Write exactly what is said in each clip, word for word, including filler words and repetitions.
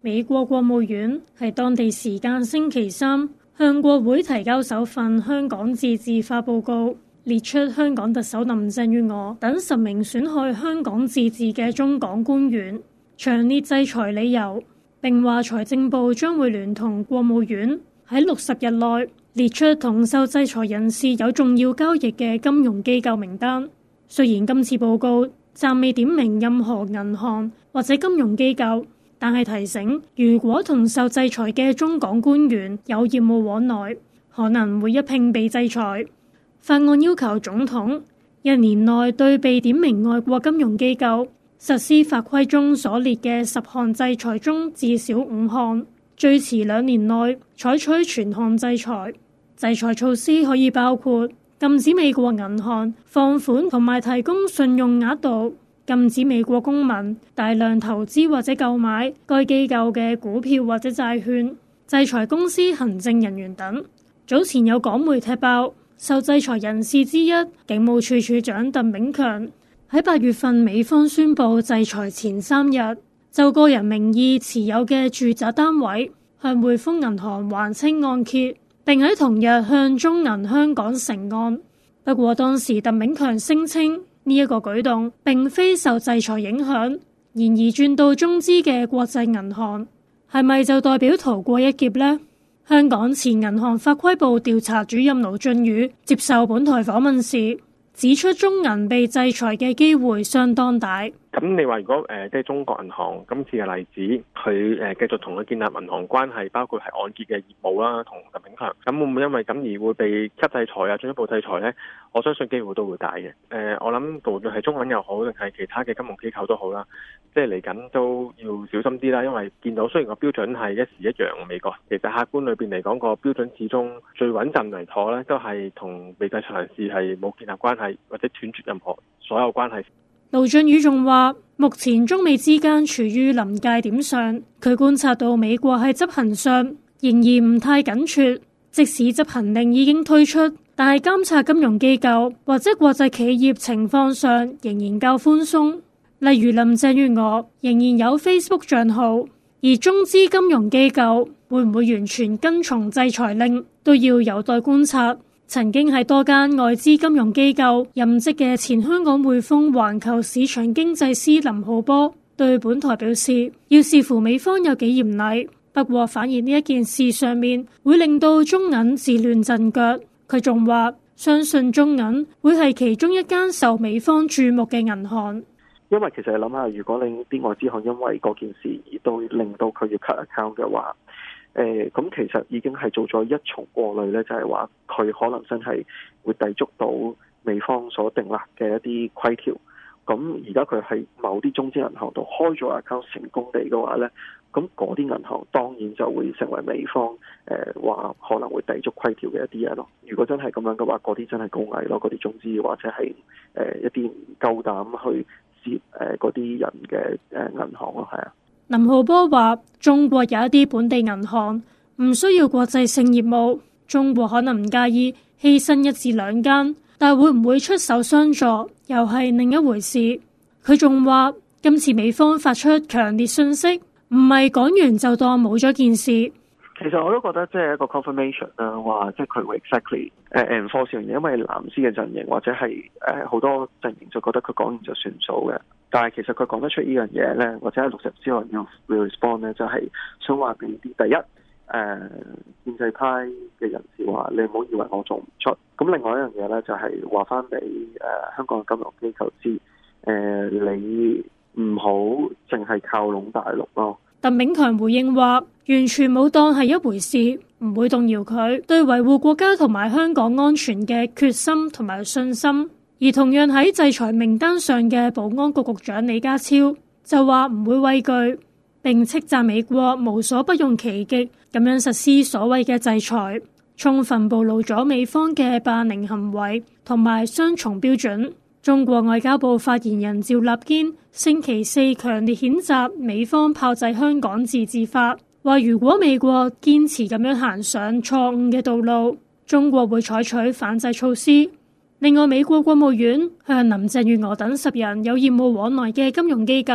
美國國務院喺當地時間星期三向國會提交首份香港自治法報告，列出香港特首林鄭月娥等十名損害香港自治嘅中港官員詳列制裁理由，並話財政部將會聯同國務院喺六十日內列出同受制裁人士有重要交易嘅金融機構名單。雖然今次報告暫未點名任何銀行或者金融機構，但係提醒，如果同受制裁嘅中港官員有業務往來，可能會一併被制裁。法案要求總統一年內對被點名外國金融機構實施法規中所列嘅十項制裁中至少五項，最遲兩年內採取全項制裁。制裁措施可以包括禁止美國銀行放款同埋提供信用額度，禁止美國公民大量投資或者購買該機構嘅股票或者債券，制裁公司行政人員等。早前有港媒踢爆，受制裁人士之一警務處處長鄧炳強喺八月份美方宣布制裁前三日，就個人名義持有嘅住宅單位向匯豐銀行還清按揭，並喺同日向中銀香港承按。不過當時鄧炳強聲稱呢一個舉動並非受制裁影響，然而轉到中資嘅國際銀行，係咪就代表逃過一劫呢？香港前銀行法規部調查主任盧俊宇接受本台訪問時指出，中銀被制裁嘅機會相當大。 咁你話如果誒即係中國銀行今次嘅例子，佢誒繼續同佢建立銀行關係，包括係按揭嘅業務啦，同鄧炳強，咁會唔會因為咁而會被吸制裁啊，進一步制裁呢？我相信機會都會大嘅。誒、呃，我諗無論係中銀又好，定係其他嘅金融機構都好啦，即係嚟緊都要小心啲啦。因為見到雖然個標準係一時一樣嘅美國，其實客觀裏邊嚟講個標準始終最穩陣嚟妥咧，都係同被制裁人士係冇建立關係或者斷絕任何所有關係。 盧俊宇仲話，目前中美之間處於臨界點上，佢觀察到美國喺執行上仍然唔太緊絀，即使執行令已經推出，但係監察金融機構或者國際企業情況上仍然較寬鬆。例如林鄭月娥仍然有 Facebook 賬號，而中資金融機構會唔會完全跟從制裁令，都要有待觀察。曾經喺多間外資金融機構任職嘅前香港匯豐環球市場經濟師林浩波對本台表示，要視乎美方有幾嚴厲，不過反而呢一件事上面會令到中銀自亂陣腳。佢仲話相信中銀會係其中一間受美方注目嘅銀行。 因為其實你諗下，如果你啲外資行因為嗰件事而到令到佢要 cut account 嘅話，誒咁、呃、其實已經係做咗一重過濾咧，就係話佢可能真係會抵觸到美方所訂立嘅一啲規條。咁而家佢喺某啲中資銀行度開咗 account 成功地嘅話咧，咁嗰啲銀行當然就會成為美方誒話、呃、可能會抵觸規條嘅一啲嘢咯。如果真係咁樣嘅話，嗰啲真係高危咯，嗰啲中資或者係誒、呃、一啲唔夠膽去接誒嗰啲人嘅誒銀行咯，係啊。 林浩波話：中國有一啲本地銀行唔需要國際性業務，中國可能唔介意犧牲一至兩間，但會唔會出手相助，又係另一回事。佢仲話：今次美方發出強烈訊息，唔係講完就當冇咗件事。 其實我都覺得即係一個 confirmation 啦，話即係佢會 exactly 誒 enforce 樣嘢，因為藍絲嘅陣營或者係誒好多陣營就覺得佢講完就算數嘅。但係其實佢講得出呢樣嘢咧，或者係六十日之內要 respond 咧，就係、是、想話俾啲第一誒、呃、建制派嘅人士話，你唔好以為我做唔出。咁另外一樣嘢咧，就係話翻俾誒香港嘅金融機構知，誒、呃、你唔好淨係靠攏大陸咯。 鄧炳強回應話，完全冇當係一回事，唔會動搖佢對維護國家同埋香港安全嘅決心同埋信心。而同樣喺制裁名單上嘅保安局局長李家超就話唔會畏懼，並斥責美國無所不用其極咁樣實施所謂嘅制裁，充分暴露咗美方嘅霸凌行為同埋雙重標準。中國外交部發言人趙立堅星期四強烈譴責美方炮製香港自治法，話如果美國堅持咁樣行上錯誤嘅道路，中國會採取反制措施。另外，美國國務院向林鄭月娥等十人有業務往來嘅金融機構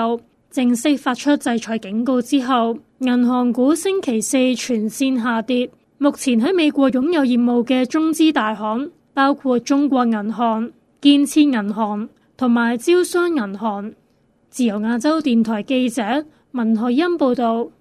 正式發出制裁警告之後，銀行股星期四全線下跌。目前喺美國擁有業務嘅中資大行，包括中國銀行、建設銀行同埋招商銀行。自由亞洲電台記者文海欣報道。